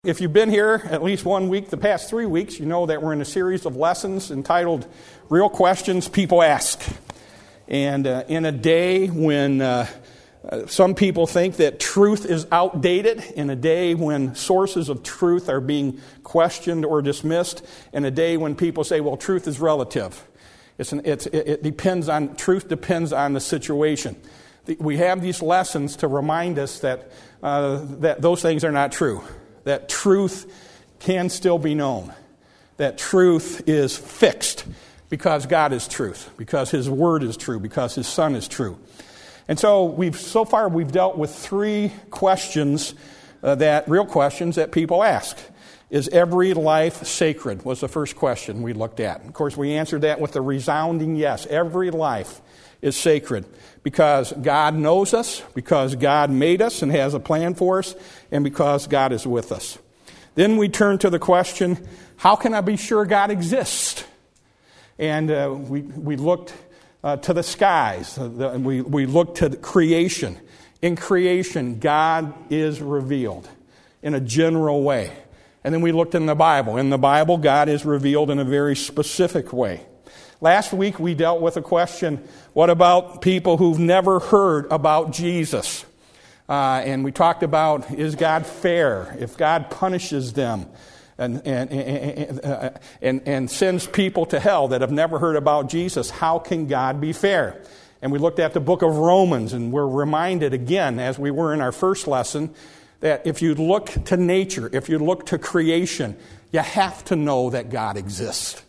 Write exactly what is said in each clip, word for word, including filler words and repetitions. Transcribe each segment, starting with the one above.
If you've been here at least one week, the past three weeks, you know that we're in a series of lessons entitled Real Questions People Ask. And uh, in a day when uh, uh, some people think that truth is outdated, in a day when sources of truth are being questioned or dismissed, in a day when people say, well, truth is relative. It's an, it's, it depends on, truth depends on the situation. We have these lessons to remind us that uh, that those things are not true. That truth can still be known. That truth is fixed because God is truth, because His Word is true, because His Son is true. And so we've so far we've dealt with three questions, uh, that real questions that people ask. Is every life sacred? Was the first question we looked at. Of course, we answered that with a resounding yes. Every life is sacred because God knows us, because God made us and has a plan for us, and because God is with us. Then we turn to the question, how can I be sure God exists? And uh, we we looked uh, to the skies. Uh, the, we, we looked to the creation. In creation, God is revealed in a general way. And then we looked in the Bible. In the Bible, God is revealed in a very specific way. Last week, we dealt with a question, what about people who've never heard about Jesus? Uh, and we talked about, is God fair? If God punishes them and, and, and, uh, and, and sends people to hell that have never heard about Jesus, how can God be fair? And we looked at the book of Romans, and we're reminded again, as we were in our first lesson, that if you look to nature, if you look to creation, you have to know that God exists.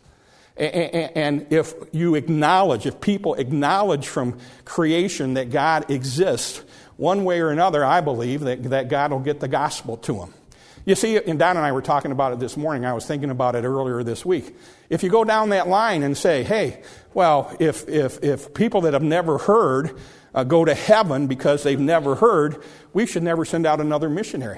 And if you acknowledge, if people acknowledge from creation that God exists, one way or another, I believe that, that God will get the gospel to them. You see, and Don and I were talking about it this morning. I was thinking about it earlier this week. If you go down that line and say, hey, well, if if if people that have never heard uh, go to heaven because they've never heard, we should never send out another missionary.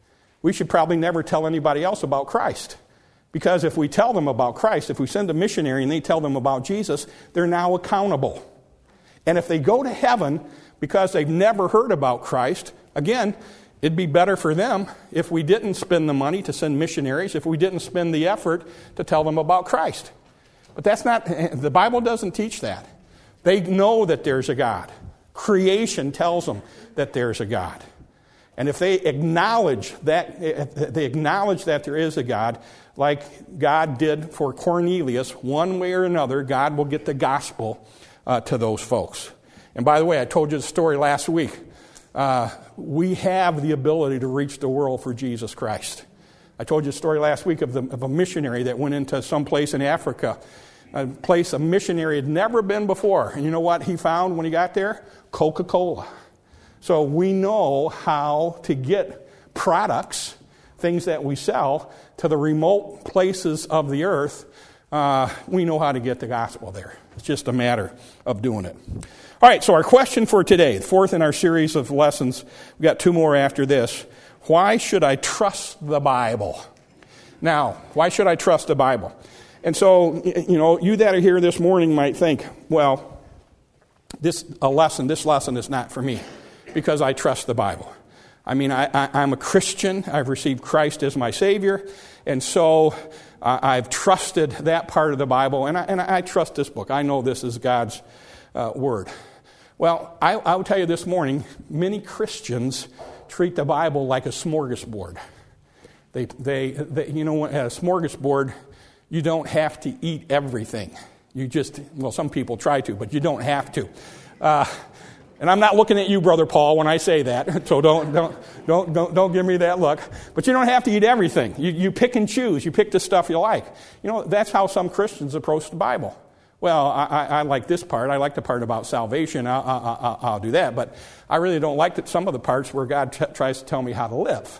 We should probably never tell anybody else about Christ. Because if we tell them about Christ, if we send a missionary and they tell them about Jesus, they're now accountable. And if they go to heaven because they've never heard about Christ, again, it'd be better for them if we didn't spend the money to send missionaries, if we didn't spend the effort to tell them about Christ. But that's not, the Bible doesn't teach that. They know that there's a God. Creation tells them that there's a God. And if they acknowledge that, if they acknowledge that there is a God, like God did for Cornelius, one way or another, God will get the gospel uh, to those folks. And by the way, I told you the story last week. Uh, we have the ability to reach the world for Jesus Christ. I told you a story last week of, the, of a missionary that went into some place in Africa, a place a missionary had never been before. And you know what he found when he got there? Coca-Cola. So we know how to get products, things that we sell, to the remote places of the earth. Uh, we know how to get the gospel there. It's just a matter of doing it. All right, so our question for today, the fourth in our series of lessons, we've got two more after this. Why should I trust the Bible? Now, why should I trust the Bible? And so, you know, you that are here this morning might think, well, this a lesson, this lesson is not for me, because I trust the Bible. I mean, I, I, I'm a Christian. I've received Christ as my Savior. And so uh, I've trusted that part of the Bible. And I, and I trust this book. I know this is God's uh, Word. Well, I, I will tell you this morning, many Christians treat the Bible like a smorgasbord. They, they, they you know, at a smorgasbord, you don't have to eat everything. You just, well, some people try to, but you don't have to. Uh And I'm not looking at you, Brother Paul, when I say that, so don't don't don't don't, don't give me that look. But you don't have to eat everything. You, you pick and choose. You pick the stuff you like. You know, that's how some Christians approach the Bible. Well, I, I, I like this part. I like the part about salvation. I'll, I'll, I'll do that. But I really don't like that some of the parts where God t- tries to tell me how to live.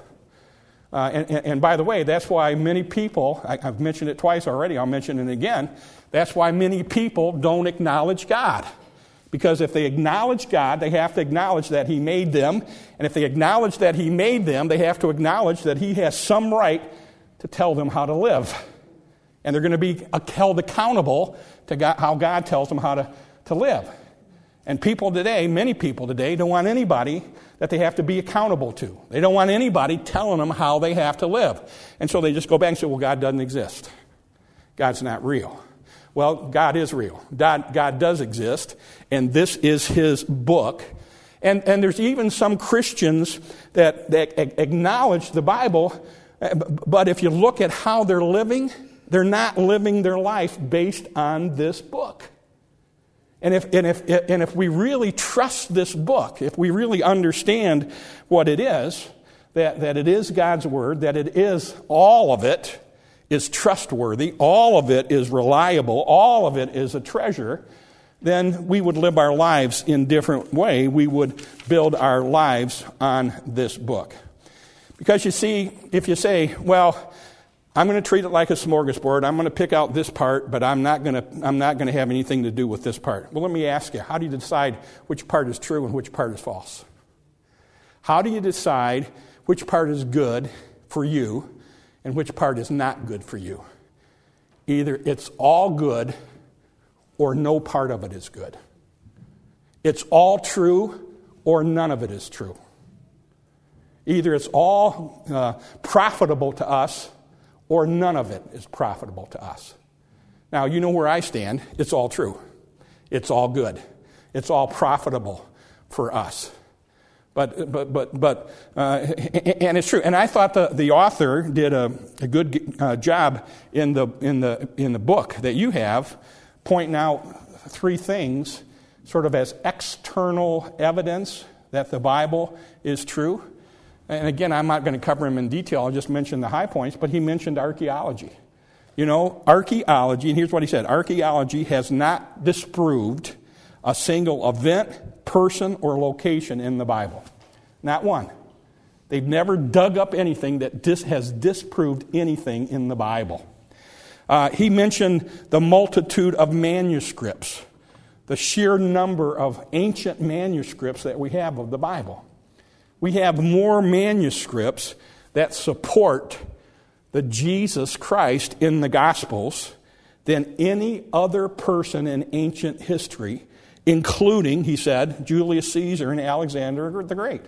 Uh, and, and, and by the way, that's why many people, I, I've mentioned it twice already, I'll mention it again, that's why many people don't acknowledge God. Because if they acknowledge God, they have to acknowledge that He made them. And if they acknowledge that He made them, they have to acknowledge that He has some right to tell them how to live. And they're going to be held accountable to God, how God tells them how to, to live. And people today, many people today, don't want anybody that they have to be accountable to. They don't want anybody telling them how they have to live. And so they just go back and say, well, God doesn't exist. God's not real. Well, God is real. God, God does exist, and this is his book. And, and there's even some Christians that, that acknowledge the Bible, but if you look at how they're living, they're not living their life based on this book. And if, and if, and if we really trust this book, if we really understand what it is, that, that it is God's Word, that it is, all of it is trustworthy, all of it is reliable, all of it is a treasure, then we would live our lives in a different way. We would build our lives on this book. Because you see, if you say, well, I'm going to treat it like a smorgasbord. I'm going to pick out this part, but I'm not going to I'm not going to have anything to do with this part. Well, let me ask you, how do you decide which part is true and which part is false? How do you decide which part is good for you and which part is not good for you? Either it's all good or no part of it is good. It's all true or none of it is true. Either it's all uh, profitable to us or none of it is profitable to us. Now, you know where I stand. It's all true. It's all good. It's all profitable for us. But, but, but, but, uh, and it's true. And I thought the, the author did a, a good uh, job in the, in the, in the book that you have, pointing out three things sort of as external evidence that the Bible is true. And again, I'm not going to cover them in detail. I'll just mention the high points. But he mentioned archaeology. You know, archaeology, and here's what he said. Archaeology has not disproved a single event, person, or location in the Bible. Not one. They've never dug up anything that dis- has disproved anything in the Bible. Uh, he mentioned the multitude of manuscripts, the sheer number of ancient manuscripts that we have of the Bible. We have more manuscripts that support the Jesus Christ in the Gospels than any other person in ancient history, including, he said, Julius Caesar and Alexander the Great.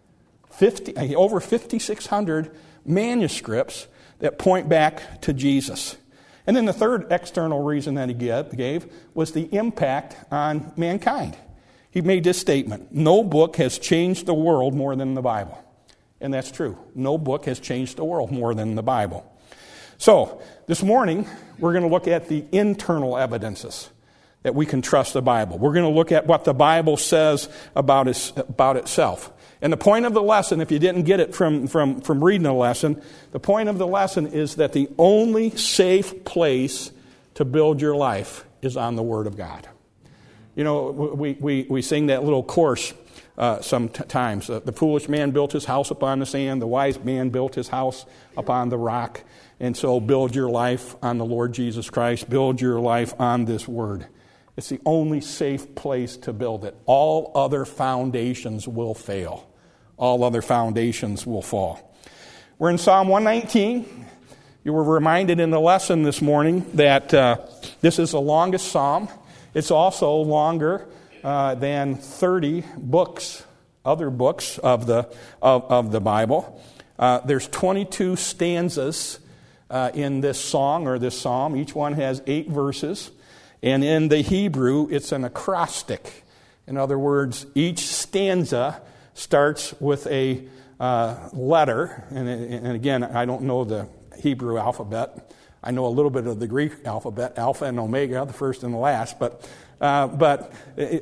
fifty, over fifty-six hundred manuscripts that point back to Jesus. And then the third external reason that he gave was the impact on mankind. He made this statement: no book has changed the world more than the Bible. And that's true. No book has changed the world more than the Bible. So, this morning, we're going to look at the internal evidences that we can trust the Bible. We're going to look at what the Bible says about, its, about itself. And the point of the lesson, if you didn't get it from, from, from reading the lesson, the point of the lesson is that the only safe place to build your life is on the Word of God. You know, we, we, we sing that little chorus uh, sometimes. Uh, the foolish man built his house upon the sand. The wise man built his house upon the rock. And so build your life on the Lord Jesus Christ. Build your life on this Word. It's the only safe place to build it. All other foundations will fail. All other foundations will fall. We're in Psalm one nineteen. You were reminded in the lesson this morning that uh, this is the longest psalm. It's also longer uh, than thirty books, other books of the of, of the Bible. Uh, there's twenty-two stanzas uh, in this song or this psalm. Each one has eight verses. And in the Hebrew, it's an acrostic. In other words, each stanza starts with a uh, letter. And, and again, I don't know the Hebrew alphabet. I know a little bit of the Greek alphabet, Alpha and Omega, the first and the last. But uh, but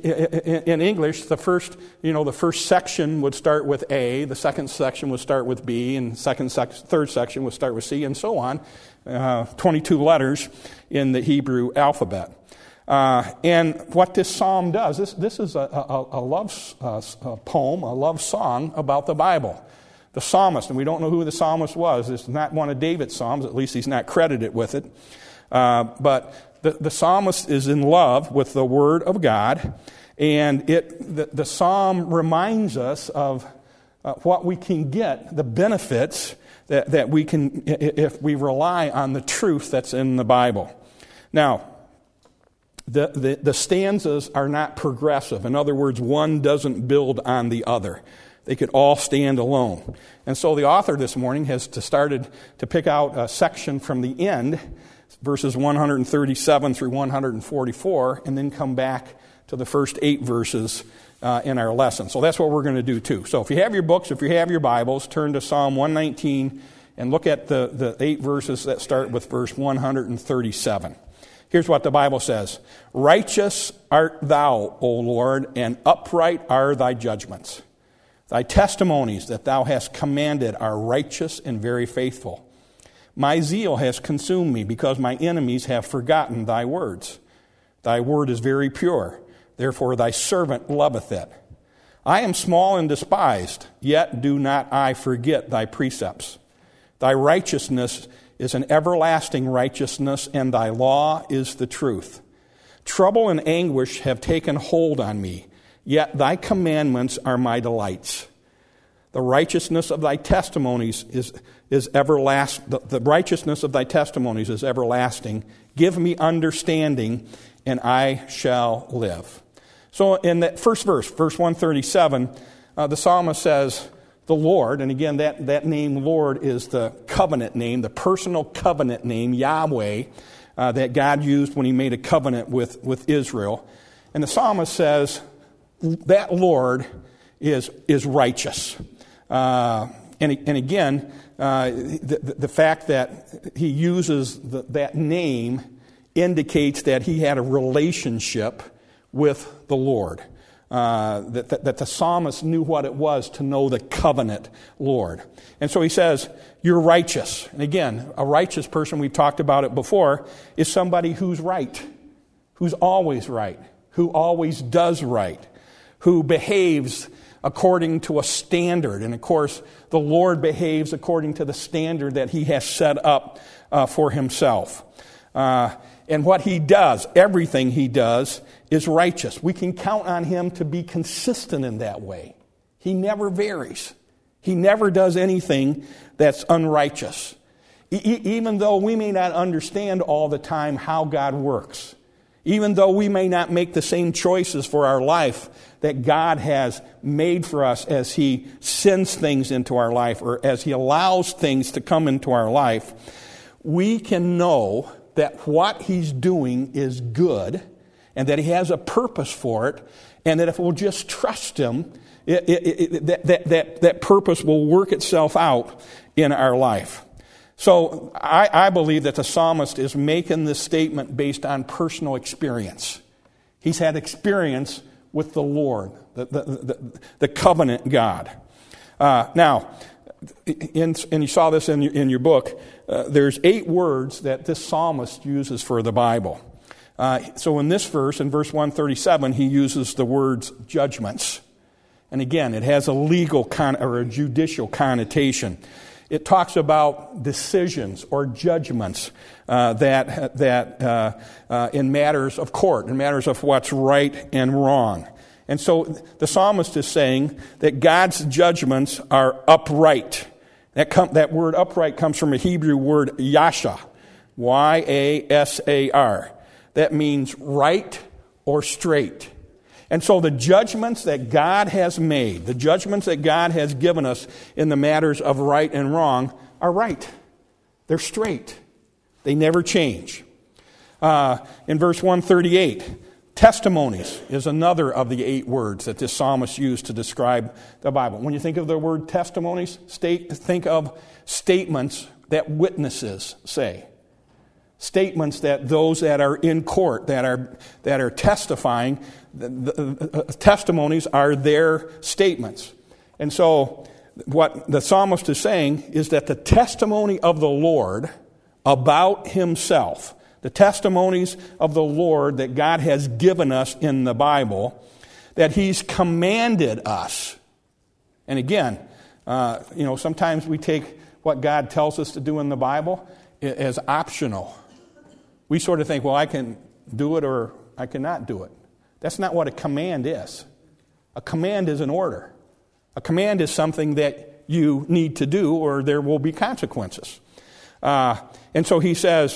in English, the first you know the first section would start with A, the second section would start with B, and second sec- third section would start with C, and so on. Uh, twenty-two letters in the Hebrew alphabet. Uh, and what this psalm does, this this is a, a, a love uh, a poem, a love song about the Bible. The psalmist, and we don't know who the psalmist was. It's not one of David's psalms. At least he's not credited with it. Uh, but the, the psalmist is in love with the Word of God, and it the, the psalm reminds us of uh, what we can get, the benefits that, that we can if we rely on the truth that's in the Bible. Now, the, the, the stanzas are not progressive. In other words, one doesn't build on the other. They could all stand alone. And so the author this morning has to started to pick out a section from the end, verses one thirty-seven through one forty-four, and then come back to the first eight verses uh, in our lesson. So that's what we're going to do too. So if you have your books, if you have your Bibles, turn to Psalm one nineteen and look at the, the eight verses that start with verse one thirty-seven. Here's what the Bible says. Righteous art thou, O Lord, and upright are thy judgments. Thy testimonies that thou hast commanded are righteous and very faithful. My zeal has consumed me because my enemies have forgotten thy words. Thy word is very pure, therefore thy servant loveth it. I am small and despised, yet do not I forget thy precepts. Thy righteousness is an everlasting righteousness, and thy law is the truth. Trouble and anguish have taken hold on me, yet thy commandments are my delights. The righteousness of thy testimonies is, is everlasting. The, the righteousness of thy testimonies is everlasting. Give me understanding, and I shall live. So in that first verse, verse one thirty-seven, uh, the psalmist says, the Lord, and again, that, that name Lord is the covenant name, the personal covenant name, Yahweh, uh, that God used when he made a covenant with, with Israel. And the psalmist says, that Lord is, is righteous. Uh, and, and again, uh, the, the fact that he uses the, that name indicates that he had a relationship with the Lord. Uh, that, that, that the psalmist knew what it was to know the covenant Lord. And so he says, you're righteous. And again, a righteous person, we've talked about it before, is somebody who's right, who's always right, who always does right, who behaves according to a standard. And of course, the Lord behaves according to the standard that he has set up uh, for himself. Uh, and what he does, everything he does, is righteous. We can count on him to be consistent in that way. He never varies. He never does anything that's unrighteous. E- even though we may not understand all the time how God works, even though we may not make the same choices for our life that God has made for us as he sends things into our life or as he allows things to come into our life, we can know that what he's doing is good and that he has a purpose for it, and that if we'll just trust him, it, it, it, that, that, that, that purpose will work itself out in our life. So I, I believe that the psalmist is making this statement based on personal experience. He's had experience with the Lord, the, the, the, the covenant God. Uh, now, in, and you saw this in your, in your book, uh, there's eight words that this psalmist uses for the Bible. Uh, so in this verse, in verse one thirty-seven, he uses the words judgments. And again, it has a legal con- or a judicial connotation. It talks about decisions or judgments uh, that that uh, uh, in matters of court, in matters of what's right and wrong. And so the psalmist is saying that God's judgments are upright. That com- that word upright comes from a Hebrew word yasha, Y A S A R. That means right or straight. And so the judgments that God has made, the judgments that God has given us in the matters of right and wrong are right. They're straight. They never change. Uh, in verse one thirty-eight, testimonies is another of the eight words that this psalmist used to describe the Bible. When you think of the word testimonies, state, think of statements that witnesses say. Statements that those that are in court, that are that are testifying, the, the, uh, testimonies are their statements. And so what the psalmist is saying is that the testimony of the Lord about himself, the testimonies of the Lord that God has given us in the Bible, that he's commanded us. And again, uh, you know, sometimes we take what God tells us to do in the Bible as optional. We sort of think, well, I can do it or I cannot do it. That's not what a command is. A command is an order. A command is something that you need to do or there will be consequences. Uh, and so he says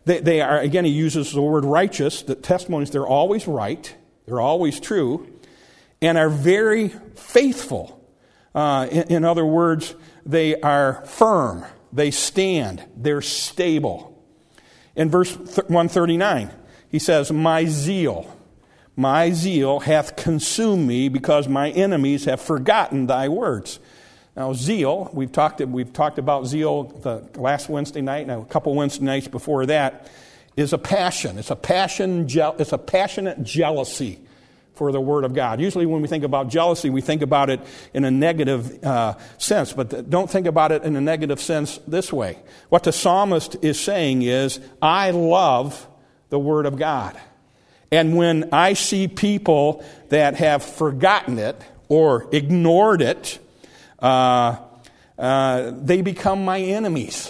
They, they are, again, he uses the word righteous. The testimonies, they're always right. They're always true. And are very faithful. Uh, in, in other words, they are firm. They stand. They're stable. In verse one thirty-nine, he says, my zeal, my zeal hath consumed me because my enemies have forgotten thy words. Now, zeal, we've talked, we've talked about zeal the last Wednesday night and a couple Wednesday nights before that, is a passion. It's a passion. It's a passionate jealousy for the Word of God. Usually when we think about jealousy, we think about it in a negative uh, sense, but don't think about it in a negative sense this way. What the psalmist is saying is, I love the Word of God. And when I see people that have forgotten it or ignored it, uh, uh, they become my enemies.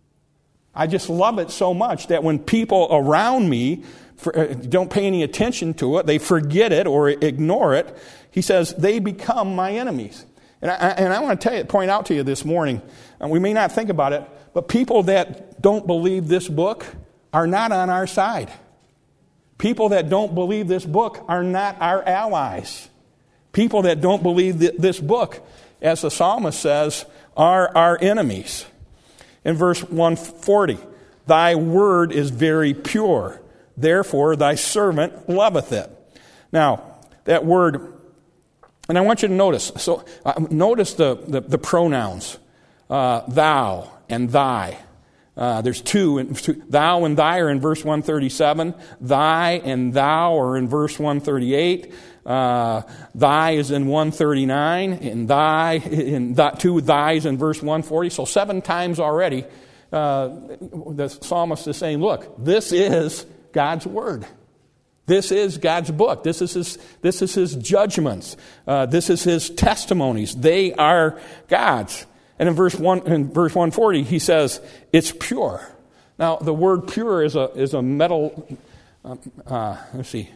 I just love it so much that when people around me for, uh, don't pay any attention to it, they forget it or ignore it, he says they become my enemies. And I, and I want to tell you, point out to you this morning, and we may not think about it, but people that don't believe this book are not on our side. People that don't believe this book are not our allies. People that don't believe th- this book, as the psalmist says, are our enemies. In verse one forty, thy word is very pure, therefore thy servant loveth it. Now, that word, and I want you to notice, so uh, notice the, the, the pronouns, uh, thou and thy. Uh, there's two, two, thou and thy are in verse one thirty-seven, thy and thou are in verse one thirty-eight, uh, thy is in one thirty-nine, and thy, in that two thys in verse one forty. So seven times already, uh, the psalmist is saying, look, this is God's word. This is God's book. This is his, this is his judgments. Uh, this is his testimonies. They are God's. And in verse one, in verse one forty, he says, it's pure. Now, the word pure is a is a metal, uh, uh, let's see,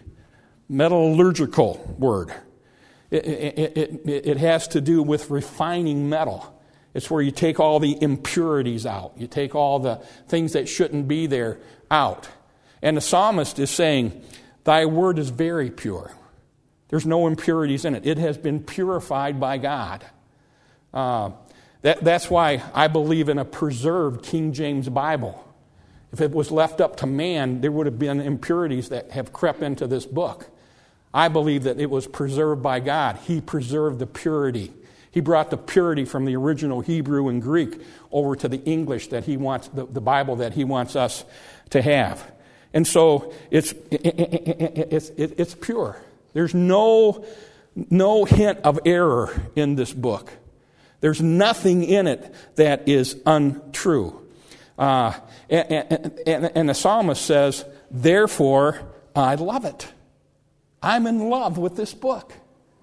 metallurgical word. It, it, it, it has to do with refining metal. It's where you take all the impurities out. You take all the things that shouldn't be there out. And the psalmist is saying, thy word is very pure. There's no impurities in it. It has been purified by God. Uh, That, that's why I believe in a preserved King James Bible. If it was left up to man, there would have been impurities that have crept into this book. I believe that it was preserved by God. He preserved the purity. He brought the purity from the original Hebrew and Greek over to the English that he wants, the, the Bible that he wants us to have. And so it's it's it's pure. There's no no hint of error in this book. There's nothing in it that is untrue. Uh, and, and, and the psalmist says, therefore, I love it. I'm in love with this book.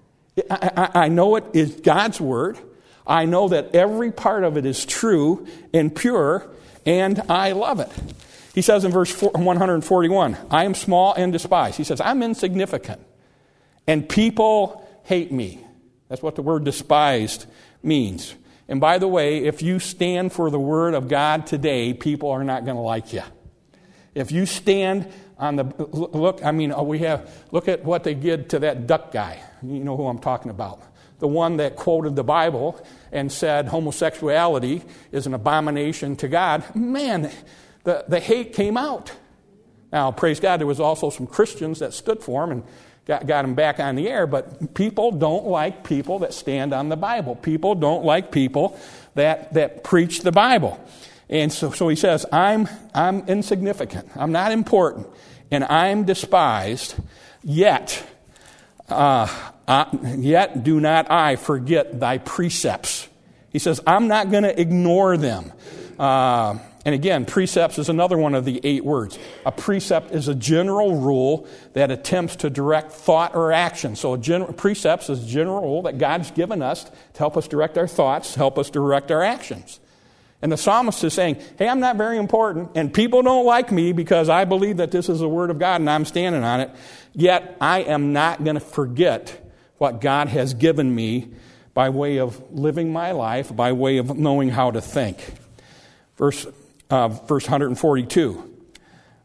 I, I, I know it is God's word. I know that every part of it is true and pure, and I love it. He says in verse one forty-one, I am small and despised. He says, I'm insignificant, and people hate me. That's what the word despised means. And by the way, if you stand for the Word of God today, people are not going to like you. If you stand on the, look, I mean, we have, look at what they did to that duck guy. You know who I'm talking about. The one that quoted the Bible and said homosexuality is an abomination to God. Man, the, the hate came out. Now, praise God, there was also some Christians that stood for him and Got, got him back on the air, but people don't like people that stand on the Bible. People don't like people that, that preach the Bible. And so, so he says, I'm, I'm insignificant. I'm not important. And I'm despised. Yet, uh, uh, yet do not I forget thy precepts. He says, I'm not going to ignore them. Uh, And again, precepts is another one of the eight words. A precept is a general rule that attempts to direct thought or action. So a gen- precepts is a general rule that God's given us to help us direct our thoughts, help us direct our actions. And the psalmist is saying, hey, I'm not very important, and people don't like me because I believe that this is the word of God and I'm standing on it. Yet I am not going to forget what God has given me by way of living my life, by way of knowing how to think. Verse Uh, verse one forty-two,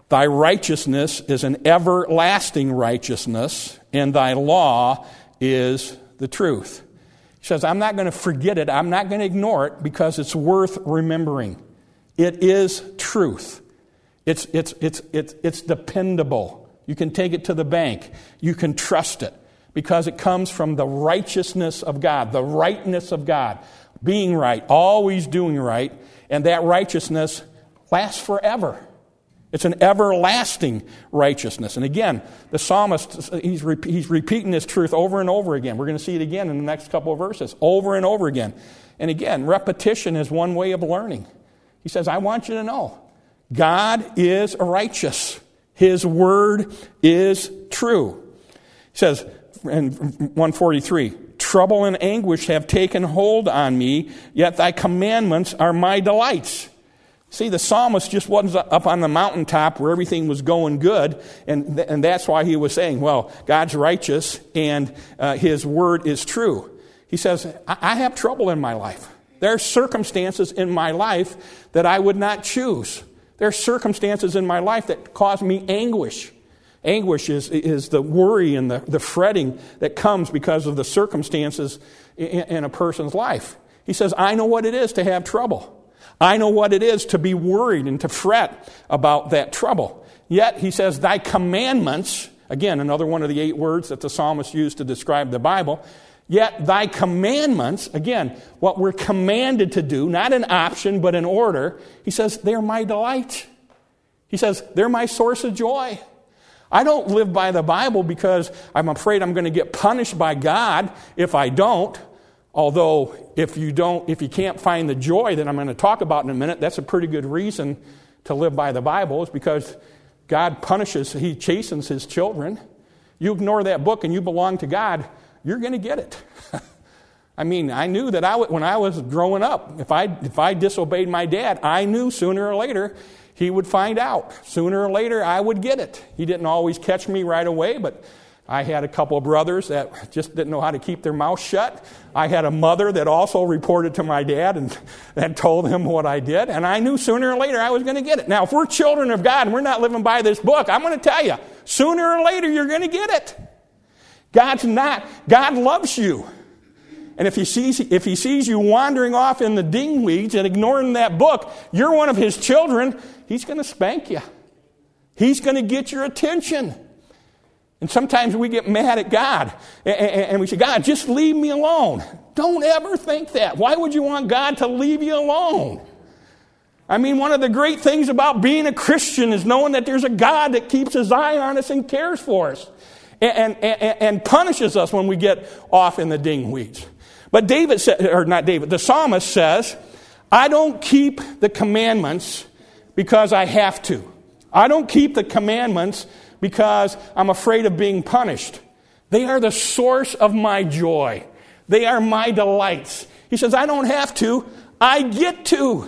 Thy righteousness is an everlasting righteousness, and thy law is the truth. He says, I'm not going to forget it. I'm not going to ignore it because it's worth remembering. It is truth. It's, it's, it's, it's, it's dependable. You can take it to the bank. You can trust it because it comes from the righteousness of God, the rightness of God, being right, always doing right, and that righteousness lasts forever. It's an everlasting righteousness. And again, the psalmist, he's, re- he's repeating this truth over and over again. We're going to see it again in the next couple of verses, over and over again. And again, repetition is one way of learning. He says, I want you to know, God is righteous. His word is true. He says in one forty-three, trouble and anguish have taken hold on me, yet thy commandments are my delights. See, the psalmist just wasn't up on the mountaintop where everything was going good, and, th- and that's why he was saying, well, God's righteous and uh, his word is true. He says, I-, I have trouble in my life. There are circumstances in my life that I would not choose. There are circumstances in my life that cause me anguish. Anguish is, is the worry and the, the fretting that comes because of the circumstances in, in a person's life. He says, I know what it is to have trouble. I know what it is to be worried and to fret about that trouble. Yet, he says, thy commandments, again, another one of the eight words that the psalmist used to describe the Bible, yet thy commandments, again, what we're commanded to do, not an option, but an order, he says, they're my delight. He says, they're my source of joy. I don't live by the Bible because I'm afraid I'm going to get punished by God if I don't. Although, if you don't, if you can't find the joy that I'm going to talk about in a minute, that's a pretty good reason to live by the Bible, is because God punishes, He chastens His children. You ignore that book and you belong to God, you're going to get it. I mean, I knew that I, when I was growing up, if I if I disobeyed my dad, I knew sooner or later he would find out. Sooner or later, I would get it. He didn't always catch me right away, but I had a couple of brothers that just didn't know how to keep their mouth shut. I had a mother that also reported to my dad and, and told him what I did. And I knew sooner or later I was going to get it. Now, if we're children of God and we're not living by this book, I'm going to tell you, sooner or later you're going to get it. God's not, God loves you. And if he sees, if he sees you wandering off in the dingweeds and ignoring that book, you're one of his children, he's going to spank you. He's going to get your attention. And sometimes we get mad at God and we say, God, just leave me alone. Don't ever think that. Why would you want God to leave you alone? I mean, one of the great things about being a Christian is knowing that there's a God that keeps his eye on us and cares for us and, and, and punishes us when we get off in the dingweeds. But David said, or not David, the psalmist says, I don't keep the commandments because I have to. I don't keep the commandments because I'm afraid of being punished. They are the source of my joy. They are my delights. He says, I don't have to. I get to.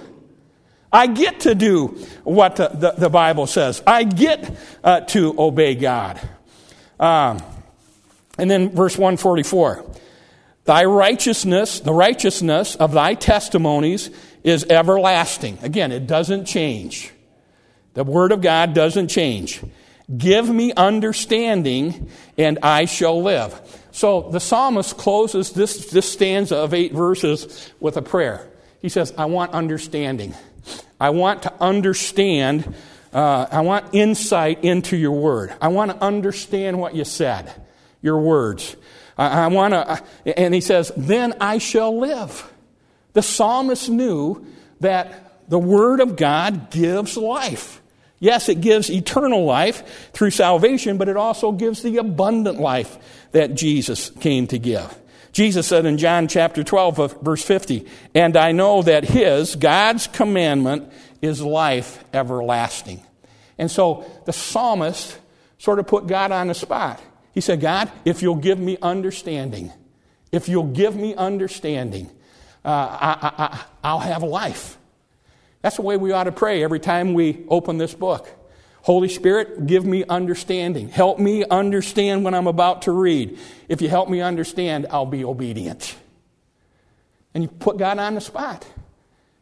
I get to do what the, the, the Bible says. I get uh, to obey God. Um, and then verse one forty-four. Thy righteousness, the righteousness of thy testimonies is everlasting. Again, it doesn't change. The word of God doesn't change. Give me understanding, and I shall live. So the psalmist closes this, this stanza of eight verses with a prayer. He says, I want understanding. I want to understand. Uh, I want insight into your word. I want to understand what you said, your words. I, I want to, and he says, then I shall live. The psalmist knew that the word of God gives life. Yes, it gives eternal life through salvation, but it also gives the abundant life that Jesus came to give. Jesus said in John chapter twelve, verse fifty, and I know that his, God's commandment, is life everlasting. And so the psalmist sort of put God on the spot. He said, God, if you'll give me understanding, if you'll give me understanding, uh, I, I, I, I'll have life. That's the way we ought to pray every time we open this book. Holy Spirit, give me understanding. Help me understand what I'm about to read. If you help me understand, I'll be obedient. And you put God on the spot.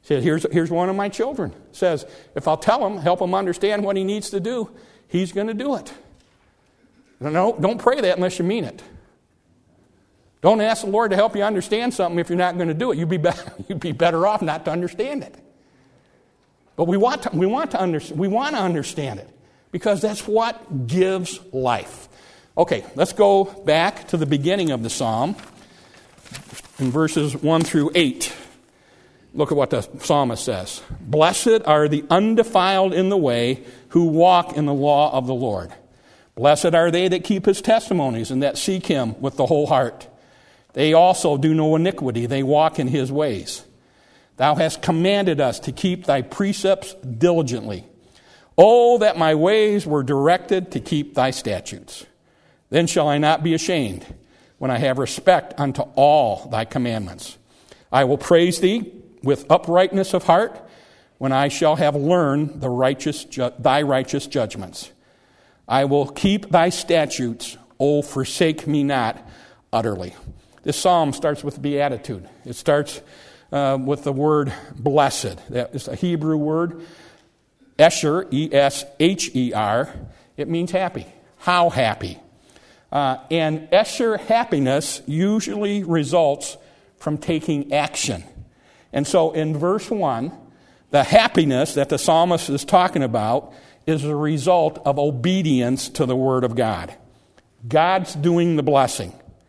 He said, here's, here's one of my children. Says, if I'll tell him, help him understand what he needs to do, he's going to do it. No, don't pray that unless you mean it. Don't ask the Lord to help you understand something if you're not going to do it. You'd be, be- you'd be better off not to understand it. But we want to, we want to under, we want to understand it because that's what gives life. Okay, let's go back to the beginning of the psalm in verses one through eight. Look at what the psalmist says. Blessed are the undefiled in the way who walk in the law of the Lord. Blessed are they that keep his testimonies and that seek him with the whole heart. They also do no iniquity. They walk in his ways. Thou hast commanded us to keep thy precepts diligently. Oh, that my ways were directed to keep thy statutes. Then shall I not be ashamed when I have respect unto all thy commandments. I will praise thee with uprightness of heart when I shall have learned the righteous ju- thy righteous judgments. I will keep thy statutes, O forsake me not utterly. This psalm starts with beatitude. It starts uh, with the word blessed. That is a Hebrew word, esher, E S H E R. It means happy. How happy? Uh, and esher happiness usually results from taking action. And so in verse one, the happiness that the psalmist is talking about is a result of obedience to the Word of God. God's doing the blessing.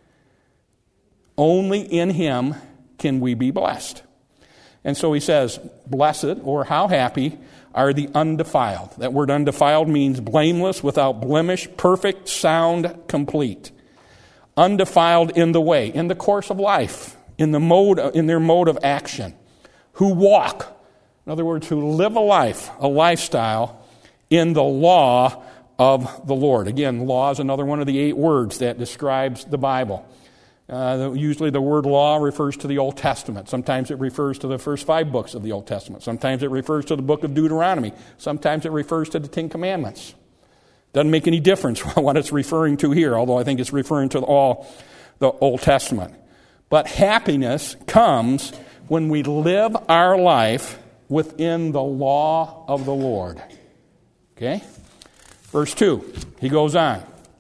Only in Him can we be blessed. And so he says, blessed, or how happy, are the undefiled. That word undefiled means blameless, without blemish, perfect, sound, complete. Undefiled in the way, in the course of life, in the mode, in their mode of action, who walk, in other words, who live a life, a lifestyle, in the law of the Lord. Again, law is another one of the eight words that describes the Bible. Uh, usually the word law refers to the Old Testament. Sometimes it refers to the first five books of the Old Testament. Sometimes it refers to the book of Deuteronomy. Sometimes it refers to the Ten Commandments. Doesn't make any difference what it's referring to here, although I think it's referring to all the Old Testament. But happiness comes when we live our life within the law of the Lord. Okay? Verse two, he goes on.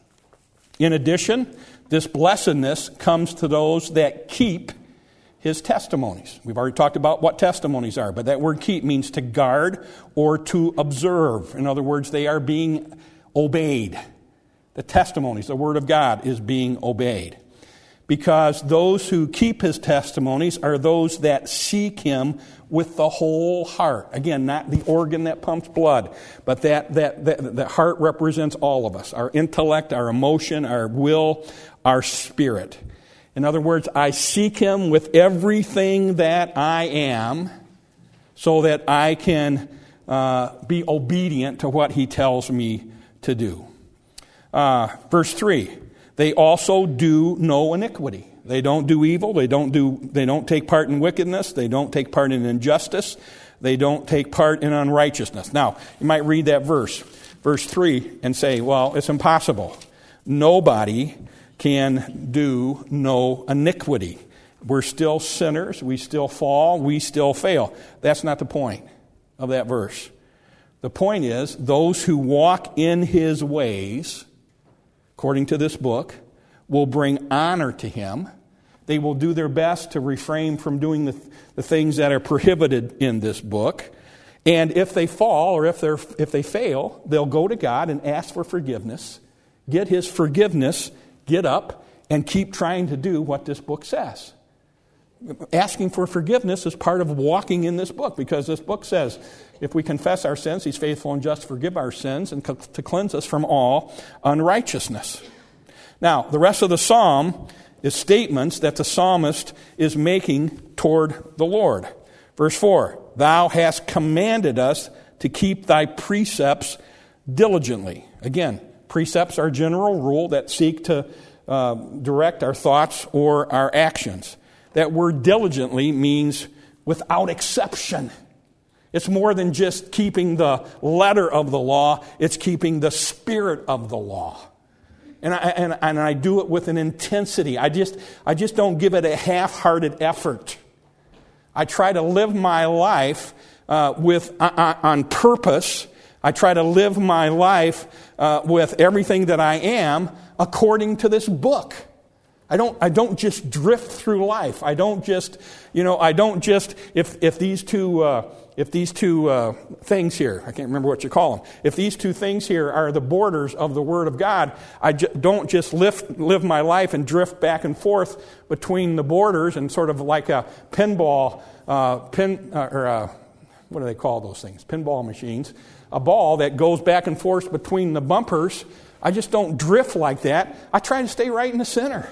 In addition, this blessedness comes to those that keep his testimonies. We've already talked about what testimonies are, but that word keep means to guard or to observe. In other words, they are being obeyed. The testimonies, the Word of God, is being obeyed. Because those who keep his testimonies are those that seek him with the whole heart. Again, not the organ that pumps blood, but that, that, that the heart represents all of us. Our intellect, our emotion, our will, our spirit. In other words, I seek him with everything that I am so that I can uh, be obedient to what he tells me to do. Uh, verse three. They also do no iniquity. They don't do evil. They don't do. They don't take part in wickedness. They don't take part in injustice. They don't take part in unrighteousness. Now, you might read that verse, verse three, and say, well, it's impossible. Nobody can do no iniquity. We're still sinners. We still fall. We still fail. That's not the point of that verse. The point is, those who walk in his ways, according to this book, will bring honor to him. They will do their best to refrain from doing the, the things that are prohibited in this book. And if they fall or if, they're, if they fail, they'll go to God and ask for forgiveness, get his forgiveness, get up, and keep trying to do what this book says. Asking for forgiveness is part of walking in this book, because this book says, if we confess our sins, he's faithful and just to forgive our sins and to cleanse us from all unrighteousness. Now, the rest of the psalm is statements that the psalmist is making toward the Lord. Verse four, thou hast commanded us to keep thy precepts diligently. Again, precepts are general rule that seek to uh, direct our thoughts or our actions. That word diligently means without exception. It's more than just keeping the letter of the law. It's keeping the spirit of the law. And I, and, and I do it with an intensity. I just, I just don't give it a half-hearted effort. I try to live my life uh, with uh, on purpose. I try to live my life uh, with everything that I am according to this book. I don't I don't just drift through life. I don't just, you know, I don't just, if if these two uh, if these two uh, things here, I can't remember what you call them, if these two things here are the borders of the Word of God, I j- don't just live, live my life and drift back and forth between the borders and sort of like a pinball, uh, pin, uh, or uh, what do they call those things? Pinball machines. A ball that goes back and forth between the bumpers. I just don't drift like that. I try to stay right in the center.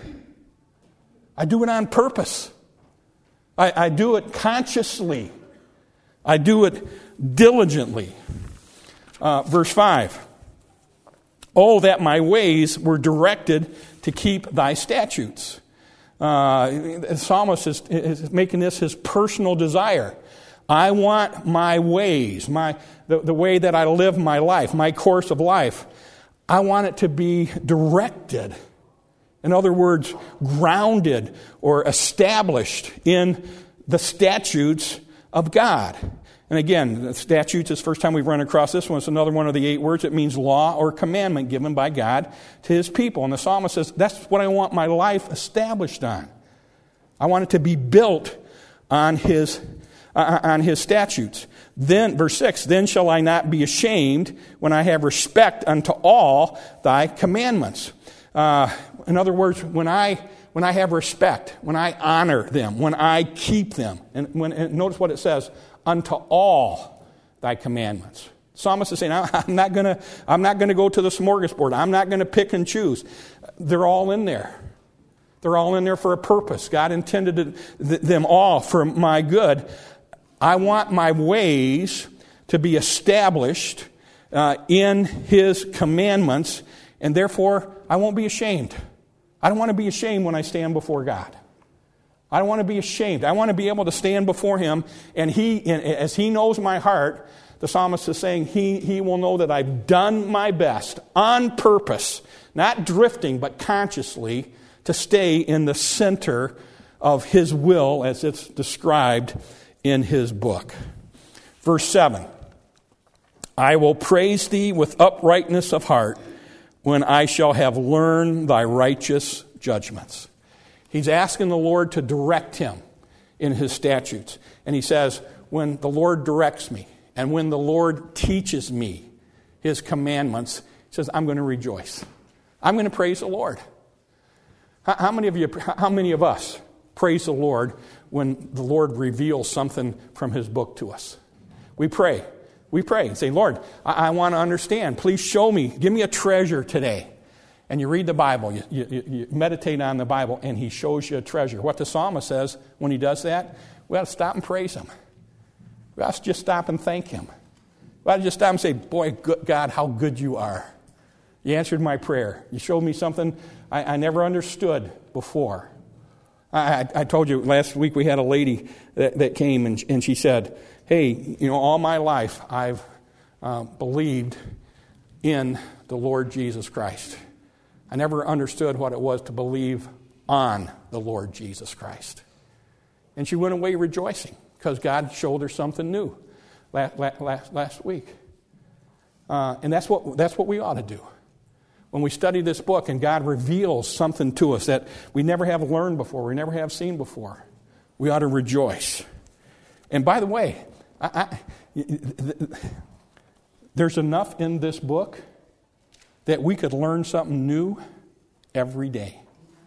I do it on purpose. I, I do it consciously. I do it diligently. Uh, verse five. Oh, that my ways were directed to keep thy statutes. Uh, the psalmist is, is making this his personal desire. I want my ways, my the, the way that I live my life, my course of life. I want it to be directed. In other words, grounded or established in the statutes of God. And again, the statutes is the first time we've run across this one. It's another one of the eight words. It means law or commandment given by God to his people. And the psalmist says, that's what I want my life established on. I want it to be built on his uh, on his statutes. Then, verse six, then shall I not be ashamed when I have respect unto all thy commandments. Uh, in other words, when I when I have respect, when I honor them, when I keep them, and when and notice what it says, unto all thy commandments. Psalmist is saying, I'm not gonna I'm not gonna go to the smorgasbord. I'm not gonna pick and choose. They're all in there. They're all in there for a purpose. God intended them all for my good. I want my ways to be established uh, in his commandments, and therefore I won't be ashamed. I don't want to be ashamed when I stand before God. I don't want to be ashamed. I want to be able to stand before him, and he, as he knows my heart, the psalmist is saying he, he will know that I've done my best on purpose, not drifting, but consciously, to stay in the center of his will as it's described in his book. Verse seven, I will praise thee with uprightness of heart when I shall have learned thy righteous judgments. He's asking the Lord to direct him in his statutes. And he says, when the Lord directs me and when the Lord teaches me his commandments, he says, I'm going to rejoice. I'm going to praise the Lord. How many of you, how many of us praise the Lord when the Lord reveals something from his book to us? We pray. We pray and say, Lord, I, I want to understand. Please show me. Give me a treasure today. And you read the Bible. You, you, you meditate on the Bible, and he shows you a treasure. What the psalmist says when he does that, we ought to stop and praise him. We ought to just stop and thank him. We ought to just stop and say, boy, good God, how good you are. You answered my prayer. You showed me something I, I never understood before. I, I told you last week we had a lady that, that came and, and she said, hey, you know, all my life I've uh, believed in the Lord Jesus Christ. I never understood what it was to believe on the Lord Jesus Christ. And she went away rejoicing because God showed her something new last, last, last week. Uh, and that's what that's what we ought to do. When we study this book and God reveals something to us that we never have learned before, we never have seen before, we ought to rejoice. And by the way, I, I, there's enough in this book that we could learn something new every day.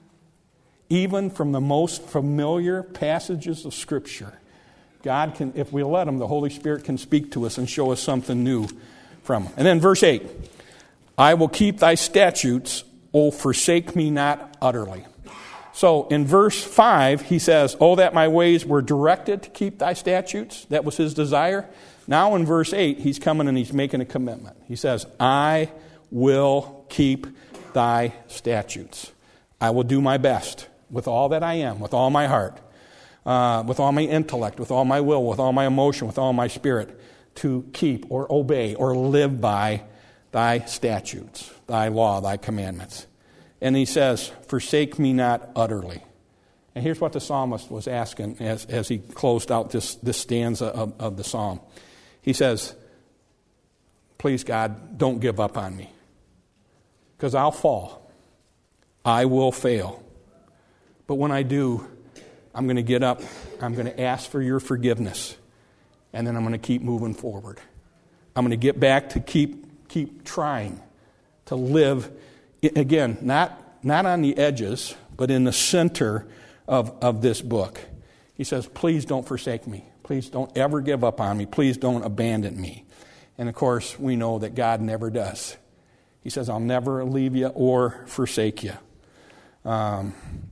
Even from the most familiar passages of Scripture, God can, if we let him, the Holy Spirit can speak to us and show us something new from him. And then verse eight, I will keep thy statutes, O forsake me not utterly. So in verse five, he says, oh, that my ways were directed to keep thy statutes. That was his desire. Now in verse eight, he's coming and he's making a commitment. He says, I will keep thy statutes. I will do my best with all that I am, with all my heart, uh, with all my intellect, with all my will, with all my emotion, with all my spirit, to keep or obey or live by thy statutes, thy law, thy commandments. And he says, forsake me not utterly. And here's what the psalmist was asking as, as he closed out this, this stanza of, of the psalm. He says, please, God, don't give up on me, because I'll fall. I will fail. But when I do, I'm going to get up. I'm going to ask for your forgiveness. And then I'm going to keep moving forward. I'm going to get back to keep keep trying to live, again, not, not on the edges, but in the center of, of this book. He says, please don't forsake me. Please don't ever give up on me. Please don't abandon me. And of course, we know that God never does. He says, I'll never leave you or forsake you. Um,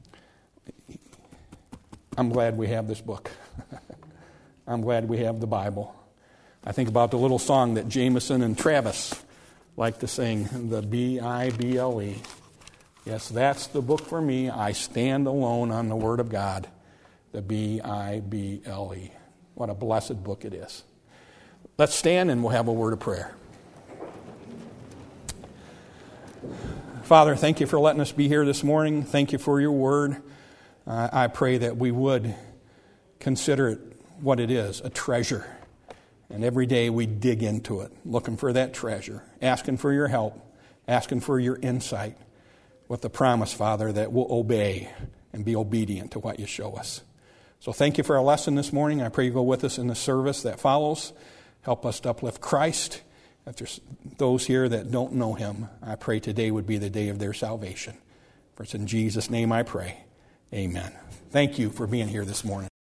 I'm glad we have this book. I'm glad we have the Bible. I think about the little song that Jameson and Travis like to sing, the B I B L E. Yes, that's the book for me. I stand alone on the Word of God, the B I B L E. What a blessed book it is. Let's stand and we'll have a word of prayer. Father, thank you for letting us be here this morning. Thank you for your word. Uh, I pray that we would consider it what it is, a treasure. And every day we dig into it, looking for that treasure, asking for your help, asking for your insight, with the promise, Father, that we'll obey and be obedient to what you show us. So thank you for our lesson this morning. I pray you go with us in the service that follows. Help us to uplift Christ. If there's those here that don't know him, I pray today would be the day of their salvation. For it's in Jesus' name I pray. Amen. Thank you for being here this morning.